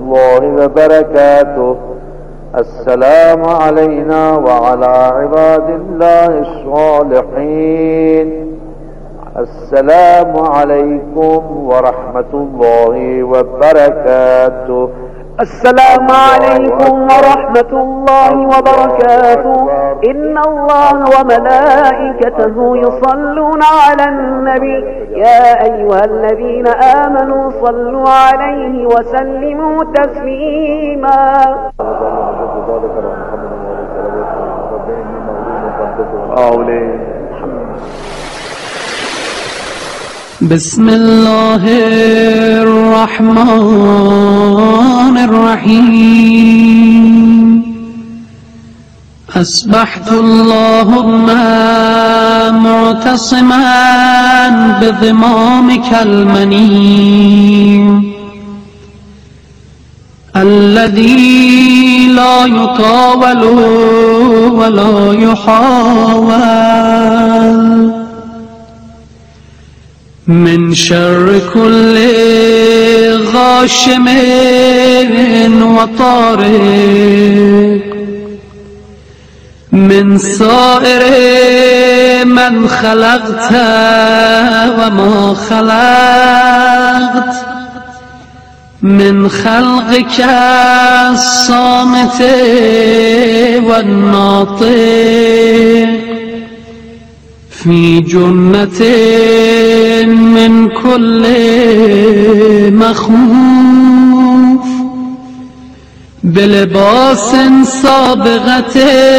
الله وبركاته. السلام علينا وعلى عباد الله الصالحين. السلام عليكم ورحمة الله وبركاته. السلام عليكم ورحمة الله وبركاته. إن الله وملائكته يصلون على النبي يا أيها الذين آمنوا صلوا عليه وسلموا تسليما. بسم الله الرحمن الرحيم. أصبحت اللهم معتصما بضمامك المنيم الذي لا يطاول ولا يحاول من شر كل غاشم وطارق من سائر من خلقت وما خلقت من خلقك الصامت والناطق في جنة من كل مخوف بلباس سابغة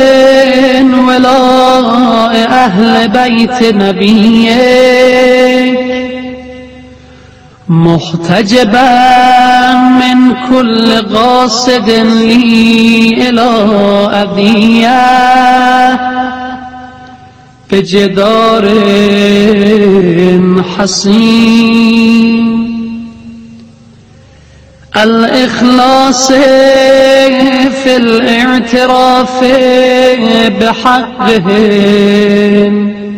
ولاء أهل بيت نبيك محتجبا من كل قاصد لي إلى أذية بجدار حصين الإخلاص في الاعتراف بحقهم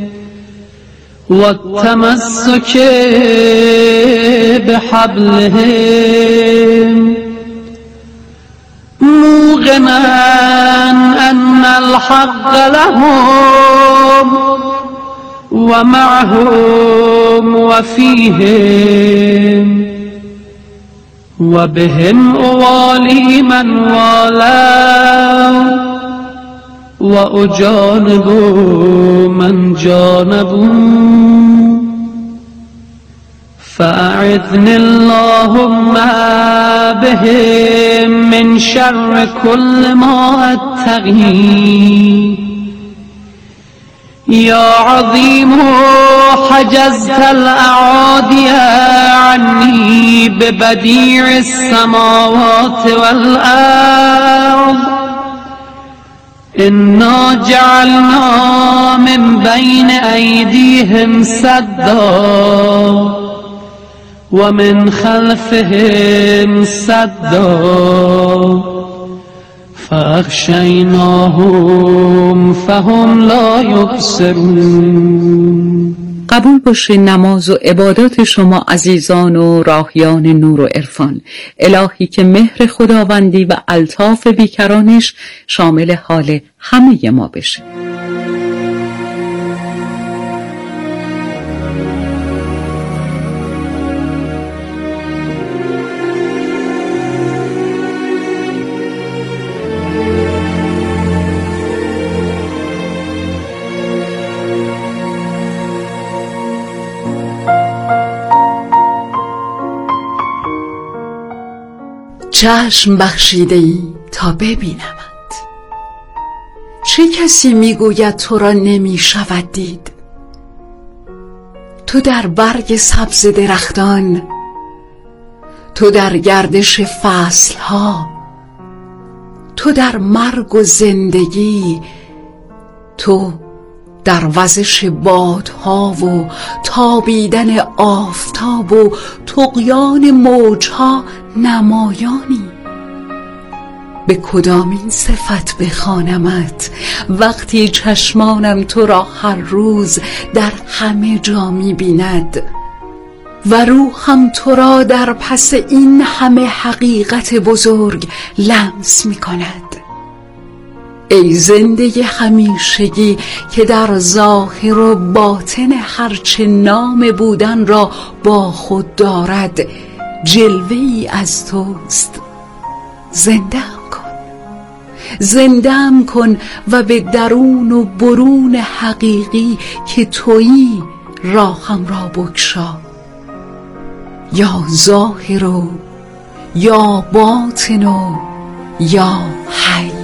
والتمسك بحبلهم موقنا أن الحق لهم ومعهم وفيهم وبهم أوالي من والاه وأجانب من جانبوا فأعذني اللهم بهم من شر كل ما أتقي. يا عظيم حجزت الأعادي عني ببديع السماوات والأرض إنا جعلنا من بين أيديهم سدا ومن خلفهم سدا فاخشیناهم فهم لا یبصرون. قبول باشه نماز و عبادات شما عزیزان و راهیان نور و عرفان. الهی که مهر خداوندی و الطاف بیکرانش شامل حال همه ما بشه. چشم بخشیده ای تا ببینمت. چه کسی میگوید تو را نمی شود دید؟ تو در برگ سبز درختان، تو در گردش فصلها، تو در مرگ و زندگی، تو در وزش بادها و تابیدن آفتاب و طغیان موجها نمایانی. به کدامین صفت بخوانمت وقتی چشمانم تو را هر روز در همه جا می بیند؟ و روحم تو را در پس این همه حقیقت بزرگ لمس می کند. ای زنده همیشگی که در ظاهر و باطن هرچه نام بودن را با خود دارد جلوه‌ای از توست. زنده‌ام کن و به درون و برون حقیقی که تویی راهم را بگشا. یا ظاهر و یا باطن و یا حی.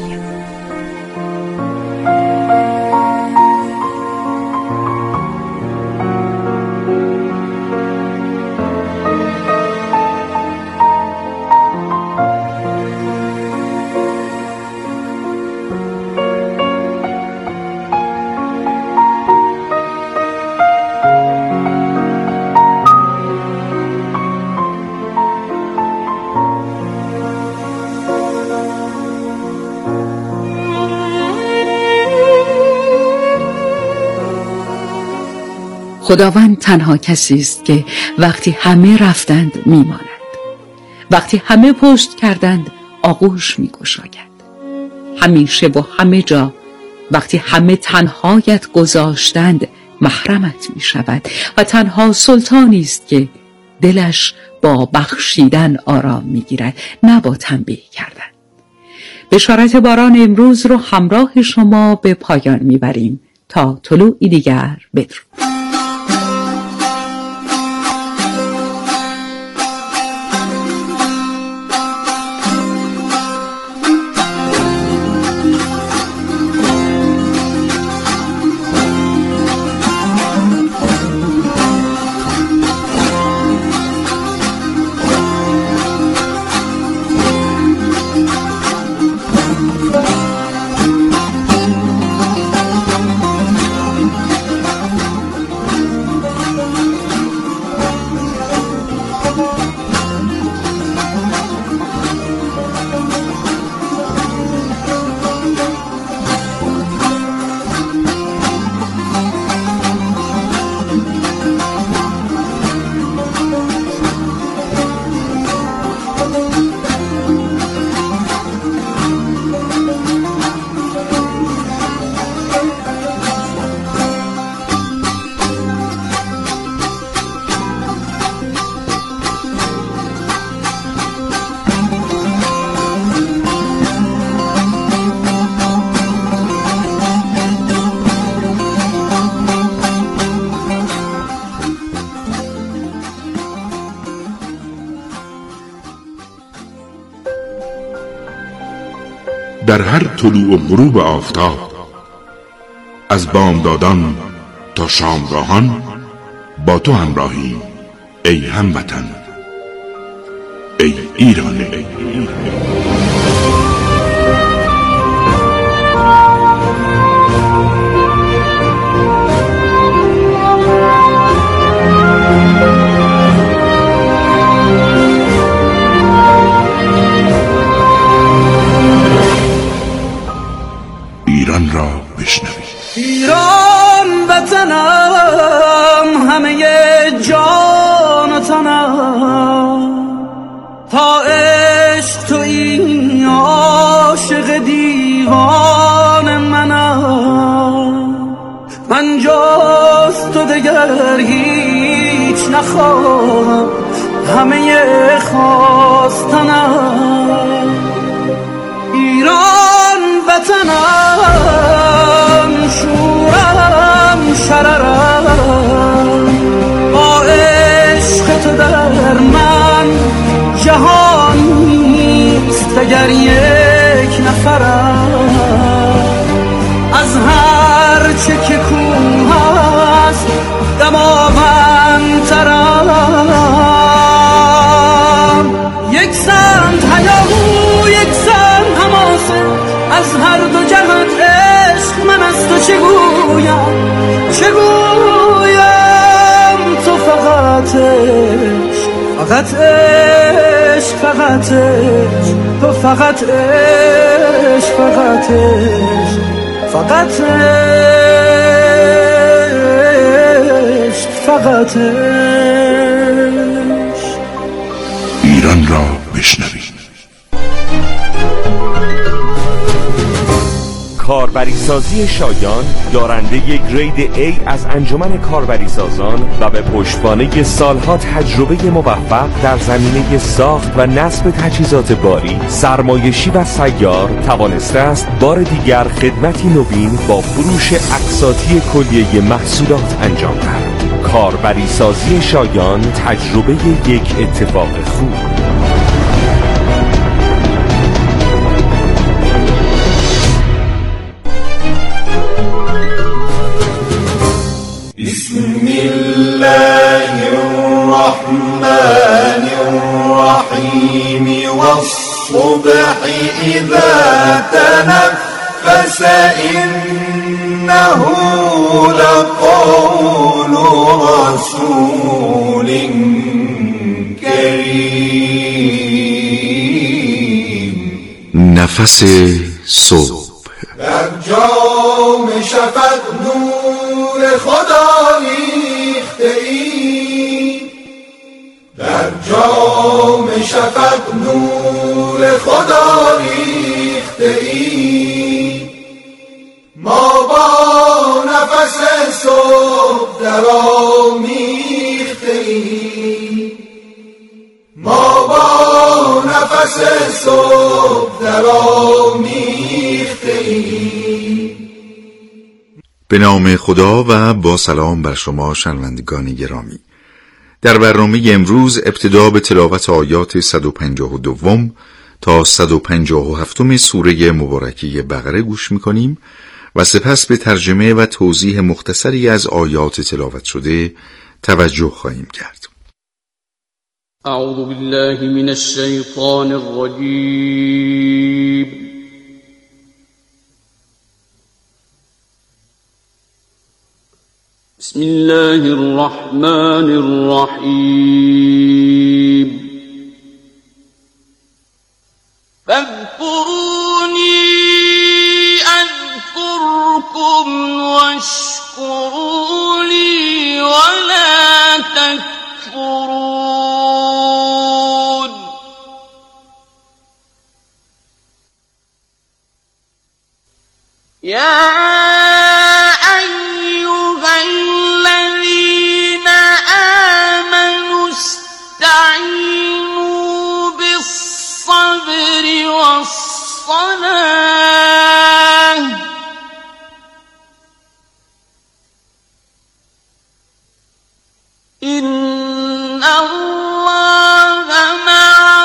خداوند تنها کسی است که وقتی همه رفتند میماند، وقتی همه پشت کردند آغوش میگشاید. همیشه و همه جا وقتی همه تنهایت گذاشتند محرمت میشود و تنها سلطانی است که دلش با بخشیدن آرام میگیرد، نه با تنبیه کردن. بشارت باران امروز رو همراه شما به پایان میبریم تا طلوعی دیگر. بدرود. در هر طلوع و غروب آفتاب، از بامدادان تا شامگاهان با تو همراهیم ای هموطن، ای ایران. ایران را بشنوید. ایران وطنم، همه جان و تنم، تا عشق تویی عاشق دیوان منم. من جز تو دگر هیچ نخواهم، همه خواستنم. ایران وطنم، شورم شررم، با عشق تو در من جهان نیست اگر یک نفرم. از هر چه که کوه است دماوندترم. یک سمت هیاهو یک سمت حماسه، از هر دو جهت عشق من از تو چگویم تو فقط عشق، فقط عشق، فقط عشق، تو فقط عشق، فقط عشق، فقط عشق، فقط عشق. ایران را بشنوید. کاربریسازی شایان دارنده گرید A از انجمن کاربریسازان و به پشتوانه سالها تجربه موفق در زمینه ساخت و نصب تجهیزات باری، سرمایشی و سیار توانسته است بار دیگر خدمتی نوین با فروش اقساطی کلیه محصولات انجام دهد. کاربریسازی شایان، تجربه یک اتفاق خوب. بسم الله الرحمن الرحيم والصبح إذا تنفس إنه لقول رسول كريم. نفس صبح در جام شفق نور خدا ریخته ای، در جام شفق نور خدا ریخته ای. ما با نفس صبح درآمیخته ایم، ما با نفس صبح درآمیخته ایم. به نام خدا و با سلام بر شما شنوندگان گرامی. در برنامه امروز ابتدا به تلاوت آیات 152 تا 157 سوره مبارکه بقره گوش می‌کنیم و سپس به ترجمه و توضیح مختصری از آیات تلاوت شده توجه خواهیم کرد. اعوذ بالله من الشیطان الرجیم. بسم الله الرحمن الرحیم. فاذكروني أذكركم واشكروا لي ولا تكفرون. يا إن الله مع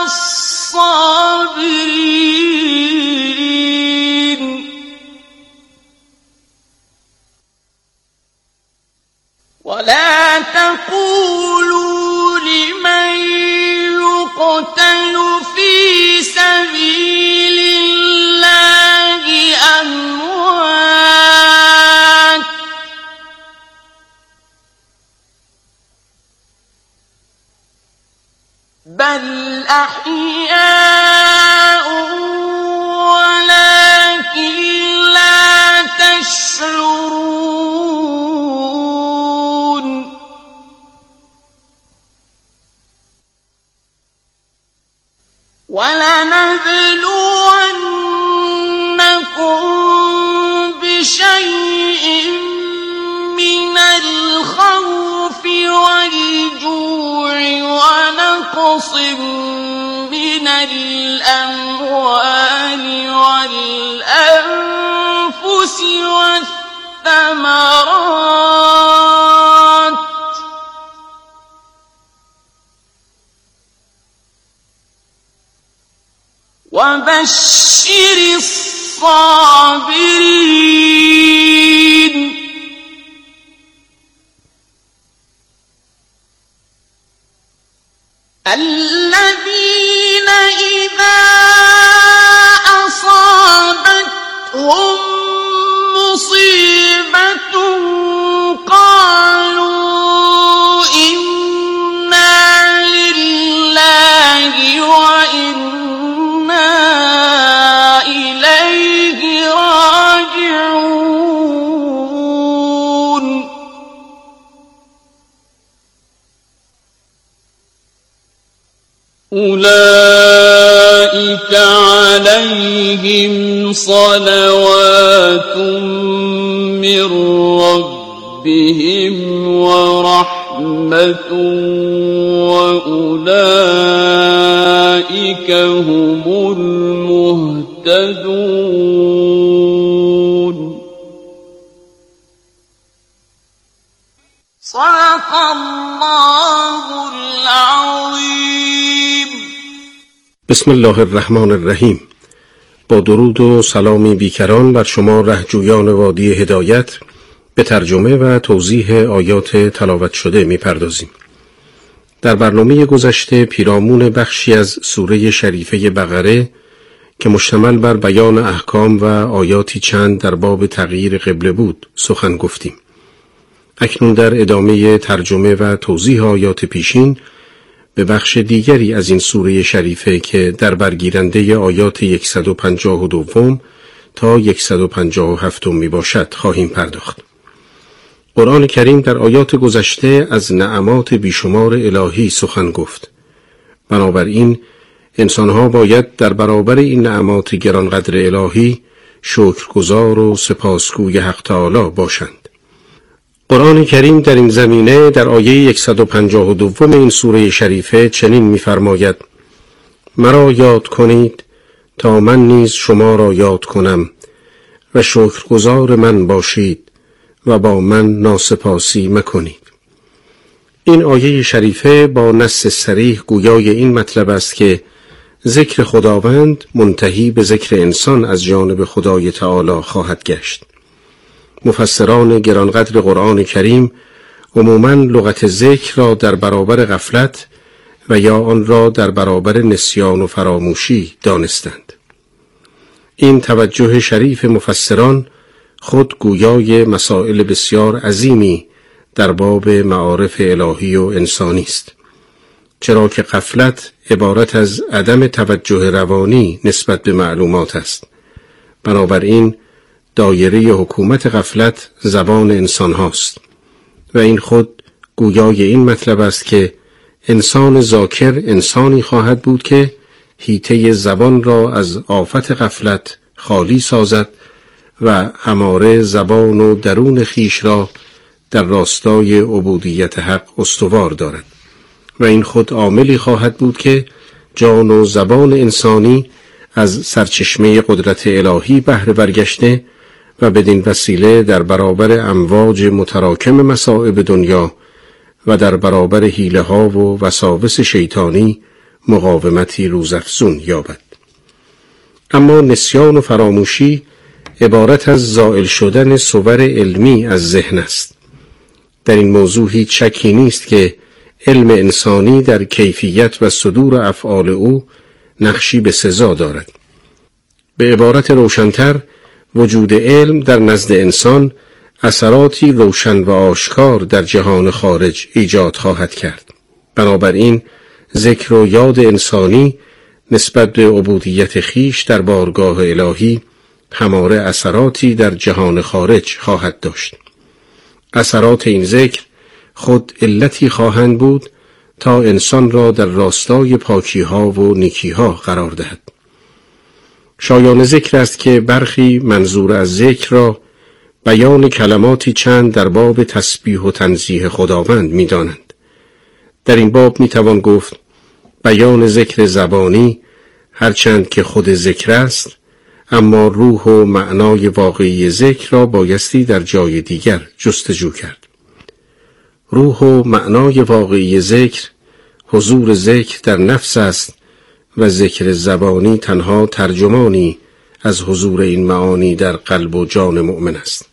الصابرين. ولا تقولوا لمن يقتل في سبيل الله أموات، بل أحياء ولكن لا تشعرون. ولنبلونكم بشيء من الخوف والجوع ونقص من الأموال والأنفس والثمرات وبشر الصابرين. الذين إذا أصابتهم مصيبة قالوا إنا لله وإنا إليه راجعون. أولئك عليهم صلوات من ربهم ورحمة وأولئك هم المهتدون. صدق الله العظيم. بسم الله الرحمن الرحیم. با درود و سلامی بیکران بر شما رهجویان وادی هدایت به ترجمه و توضیح آیات تلاوت شده می‌پردازیم. در برنامه گذشته پیرامون بخشی از سوره شریفه بقره که مشتمل بر بیان احکام و آیاتی چند در باب تغییر قبله بود سخن گفتیم. اکنون در ادامه ترجمه و توضیح آیات پیشین به بخش دیگری از این سوره شریفه که در برگیرنده آیات 152 تا 157 می باشد خواهیم پرداخت. قرآن کریم در آیات گذشته از نعمات بیشمار الهی سخن گفت. بنابراین انسانها باید در برابر این نعمات گرانقدر الهی شکرگزار و سپاسگوی حق تعالی باشند. قرآن کریم در این زمینه در آیه 152 این سوره شریفه چنین می‌فرماید: مرا یاد کنید تا من نیز شما را یاد کنم و شکرگزار من باشید و با من ناسپاسی مکنید. این آیه شریفه با نص صریح گویای این مطلب است که ذکر خداوند منتهی به ذکر انسان از جانب خدای تعالی خواهد گشت. مفسران گرانقدر قرآن کریم عموماً لغت ذکر را در برابر غفلت و یا آن را در برابر نسیان و فراموشی دانستند. این توجه شریف مفسران خود گویای مسائل بسیار عظیمی در باب معارف الهی و انسانی است، چرا که غفلت عبارت از عدم توجه روانی نسبت به معلومات است. بنابراین دایره حکومت غفلت زبان انسان هاست و این خود گویای این مطلب است که انسان ذاکر انسانی خواهد بود که حیطه زبان را از آفت غفلت خالی سازد و هماره زبان و درون خیش را در راستای عبودیت حق استوار دارد و این خود عاملی خواهد بود که جان و زبان انسانی از سرچشمه قدرت الهی بهره برگشته و بدین وسیله در برابر امواج متراکم مصائب دنیا و در برابر حیله ها و وساوس شیطانی مقاومتی روزافزون یابد. اما نسیان و فراموشی عبارت از زائل شدن صور علمی از ذهن است. در این موضوع هیچ شکی نیست که علم انسانی در کیفیت و صدور افعال او نقشی به سزا دارد. به عبارت روشن‌تر، وجود علم در نزد انسان اثراتی روشن و آشکار در جهان خارج ایجاد خواهد کرد. بنابراین ذکر و یاد انسانی نسبت به عبودیت خیش در بارگاه الهی هماره اثراتی در جهان خارج خواهد داشت. اثرات این ذکر خود علتی خواهند بود تا انسان را در راستای پاکی‌ها و نیکی‌ها قرار دهد. شایان ذکر است که برخی منظور از ذکر را بیان کلماتی چند در باب تسبیح و تنزیه خداوند می دانند. در این باب می توان گفت بیان ذکر زبانی هرچند که خود ذکر است، اما روح و معنای واقعی ذکر را بایستی در جای دیگر جستجو کرد. روح و معنای واقعی ذکر حضور ذکر در نفس است و ذکر زبانی تنها ترجمانی از حضور این معانی در قلب و جان مؤمن است.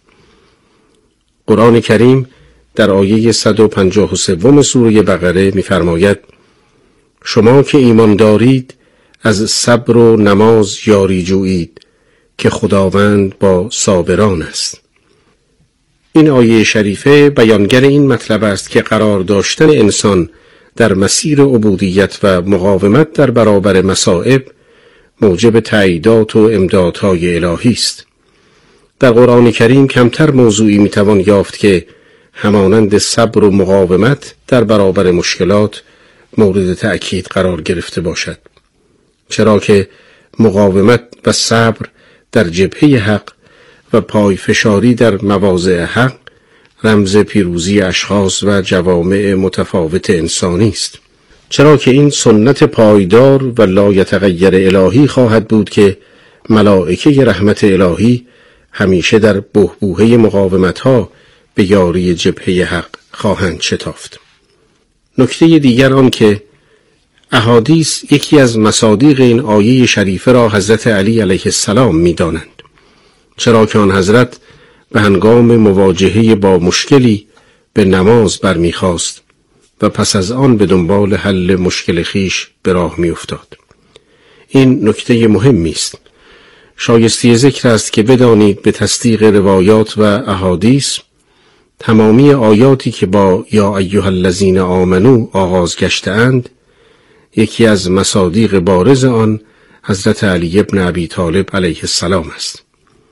قرآن کریم در آیه 153 سوره بقره می‌فرماید: شما که ایمان دارید از صبر و نماز یاری جویید که خداوند با صابران است. این آیه شریفه بیانگر این مطلب است که قرار داشتن انسان در مسیر عبودیت و مقاومت در برابر مصائب موجب تأییدات و امدادهای الهی است. در قرآن کریم کمتر موضوعی میتوان یافت که همانند صبر و مقاومت در برابر مشکلات مورد تأکید قرار گرفته باشد، چرا که مقاومت و صبر در جبهه حق و پایفشاری در مواضع حق رمز پیروزی اشخاص و جوامع متفاوت انسانی است، چرا که این سنت پایدار و لایتغیر الهی خواهد بود که ملائکه رحمت الهی همیشه در بحبوحه مقاومت‌ها به یاری جبهه حق خواهند شتافت. نکته دیگر آن که احادیث یکی از مصادیق این آیه شریفه را حضرت علی علیه السلام می دانند، چرا که آن حضرت به هنگام مواجهه با مشکلی به نماز برمیخواست و پس از آن به دنبال حل مشکل خیش به راه می افتاد. این نکته مهمی است. شایسته ذکر است که بدانید به تصدیق روایات و احادیث تمامی آیاتی که با یا ایها الذین آمنو آغاز گشته‌اند، یکی از مصادیق بارز آن حضرت علی ابن ابی طالب علیه السلام است.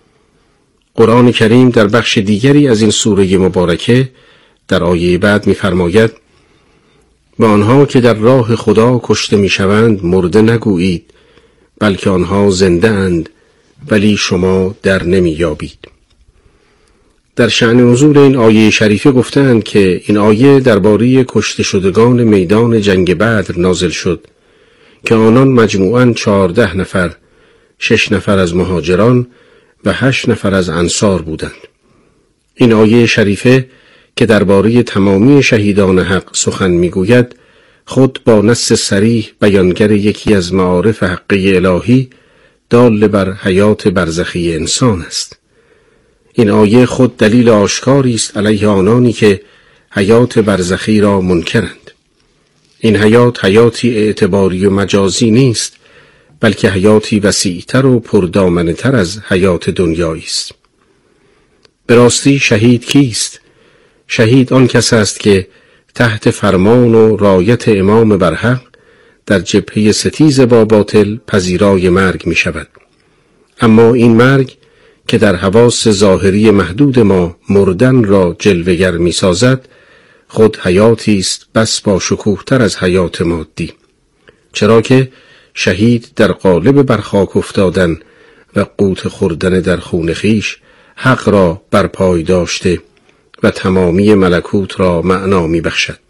قرآن کریم در بخش دیگری از این سوره مبارکه در آیه بعد می‌فرماید: به آنها که در راه خدا کشته می‌شوند مرده نگویید، بلکه آنها زنده اند ولی شما در نمی‌یابید. در شأن نزول این آیه شریفه گفتند که این آیه درباره کشته شدگان میدان جنگ بدر نازل شد که آنان مجموعاً 14 نفر، 6 نفر از مهاجران و 8 نفر از انصار بودند. این آیه شریفه که درباره تمامی شهیدان حق سخن میگوید، خود با نص صریح بیانگر یکی از معارف حقی الهی دال بر حیات برزخی انسان است. این آیه خود دلیل آشکاری است علیه آنانی که حیات برزخی را منکرند. این حیات حیاتی اعتباری و مجازی نیست، بلکه حیاتی وسیع‌تر و پردامنه‌تر از حیات دنیایی است. به راستی شهید کیست؟ شهید آن کس است که تحت فرمان و رایت امام برحق در جبهه ستیز با باطل پذیرای مرگ می شود. اما این مرگ که در حواس ظاهری محدود ما مردن را جلوه‌گر می سازد، خود حیاتی است بس با شکوه‌تر از حیات مادی، چرا که شهید در قالب برخاک افتادن و قوت خوردن در خون خویش حق را برپای داشته و تمامی ملکوت را معنا می بخشد.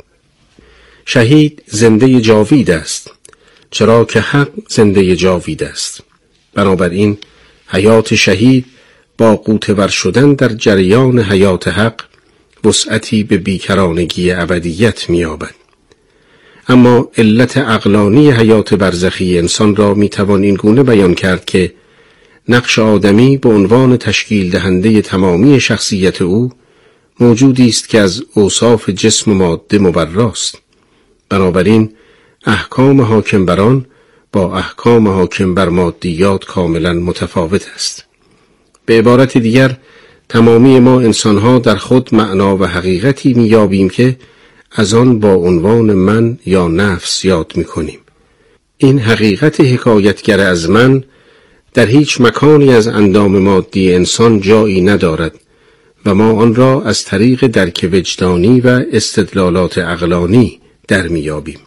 شهید زنده جاوید است، چرا که حق زنده جاوید است. بنابراین حیات شهید با قوت ور شدن در جریان حیات حق وسعتی به بیکرانگی ابدیت می‌یابد. اما علت عقلانی حیات برزخی انسان را می‌توان این گونه بیان کرد که نقش آدمی به عنوان تشکیل دهنده تمامی شخصیت او موجودی است که از اوصاف جسم و ماده مبراست. بنابراین احکام حاکم بر آن با احکام حاکم بر مادیات کاملا متفاوت است. به عبارت دیگر تمامی ما انسانها در خود معنا و حقیقتی میابیم که از آن با عنوان من یا نفس یاد میکنیم. این حقیقت حکایتگر از من در هیچ مکانی از اندام مادی انسان جایی ندارد و ما آن را از طریق درک وجدانی و استدلالات عقلانی در میابیم.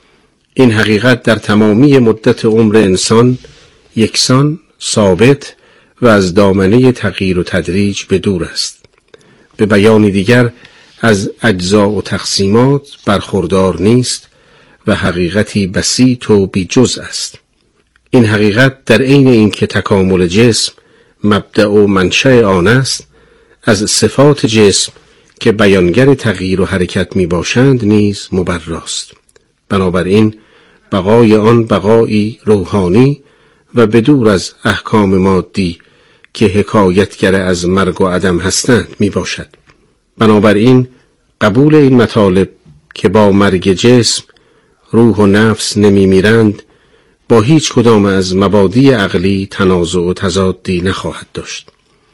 این حقیقت در تمامی مدت عمر انسان یکسان، ثابت و از دامنه تغییر و تدریج به دور است. به بیان دیگر از اجزا و تقسیمات برخوردار نیست و حقیقتی بسیط و بی جز است. این حقیقت در عین اینکه تکامل جسم مبدأ و منشأ آن است، از صفات جسم که بیانگر تغییر و حرکت می باشند نیز مبراست. بنابراین بقای آن بقایی روحانی و بدور از احکام مادی که حکایتگر از مرگ و عدم هستند می باشد. بنابراین قبول این مطالب که با مرگ جسم روح و نفس نمی میرند با هیچ کدام از مبادی عقلی تنازع و تضادی نخواهد داشت.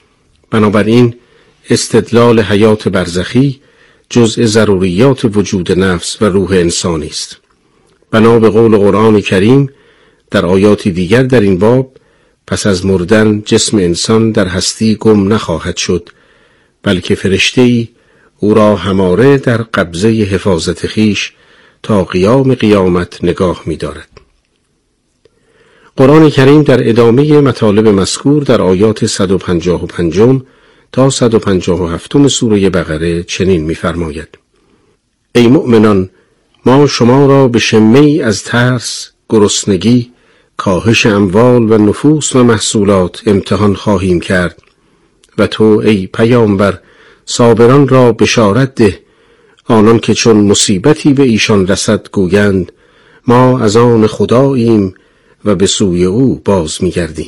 بنابراین استدلال حیات برزخی جزء ضروریات وجود نفس و روح انسانی است. بنا به قول قرآن کریم در آیاتی دیگر در این باب، پس از مردن جسم انسان در هستی گم نخواهد شد، بلکه فرشته‌ای او را هماره در قبضه حفاظت خیش تا قیام قیامت نگاه می دارد. قرآن کریم در ادامه مطالب مذکور در آیات 155 تا 157 سوره بقره چنین می‌فرماید: ای مؤمنان، ما شما را به شمه‌ای از ترس، گرسنگی، کاهش اموال و نفوس و محصولات امتحان خواهیم کرد و تو ای پیامبر صابران را بشارت ده، آنان که چون مصیبتی به ایشان رسد گویند ما از آن خداییم و به سوی او باز می‌گردیم.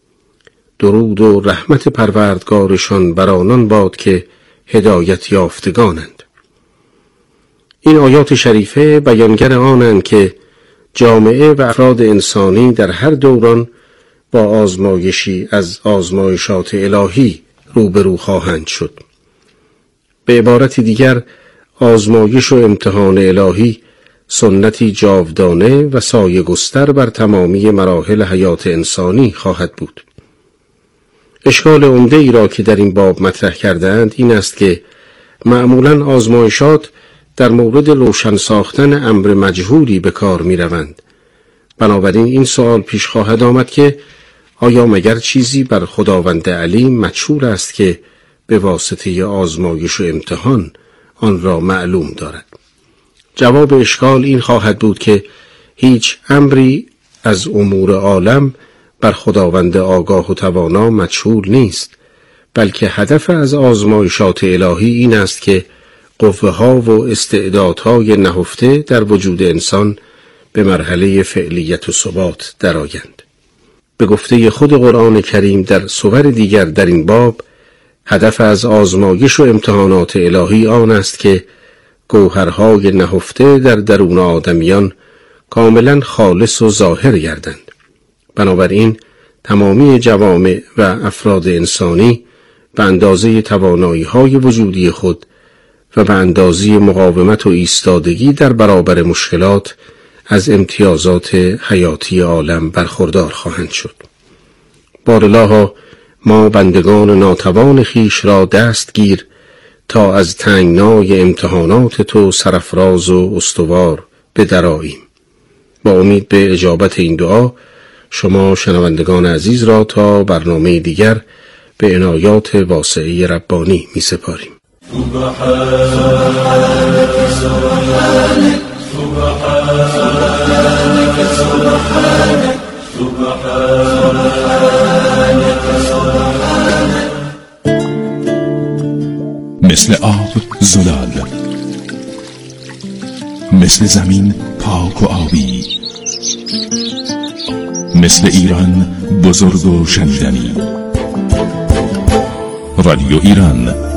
درود و رحمت پروردگارشان بر آنان باد که هدایت یافتگانند. این آیات شریفه بیانگر آنند که جامعه و افراد انسانی در هر دوران با آزمایشی از آزمایشات الهی روبرو خواهند شد. به عبارت دیگر، آزمایش و امتحان الهی سنتی جاودانه و سایه گستر بر تمامی مراحل حیات انسانی خواهد بود. اشکال عمده ای را که در این باب مطرح کردند این است که معمولاً آزمایشات در مورد روشن ساختن امر مجهولی به کار می روند. بنابراین این سوال پیش خواهد آمد که آیا مگر چیزی بر خداوند علیم مجهول است که به واسطه آزمایش و امتحان آن را معلوم دارد؟ جواب اشکال این خواهد بود که هیچ امری از امور عالم بر خداوند آگاه و توانا مجهول نیست، بلکه هدف از آزمایشات الهی این است که قوه ها و استعدادهای نهفته در وجود انسان به مرحله فعلیت و ثبات درآیند. به گفته خود قرآن کریم در سور دیگر در این باب، هدف از آزمایش و امتحانات الهی آن است که گوهرهای نهفته در درون آدمیان کاملا خالص و ظاهر گردند. بنابراین تمامی جوامع و افراد انسانی به اندازه توانایی‌های وجودی خود و به اندازه مقاومت و ایستادگی در برابر مشکلات از امتیازات حیاتی عالم برخوردار خواهند شد. باراللها ما بندگان ناتوان خیش را دست گیر تا از تنگنای امتحانات تو سرفراز و استوار بدراییم. با امید به اجابت این دعا شما شنوندگان عزیز را تا برنامه دیگر به عنایات واسعه ربانی می سپاریم. مثل آب زلال، مثل زمین پاک و آبی، مثل ایران بزرگ و شنیدنی. رادیو ایران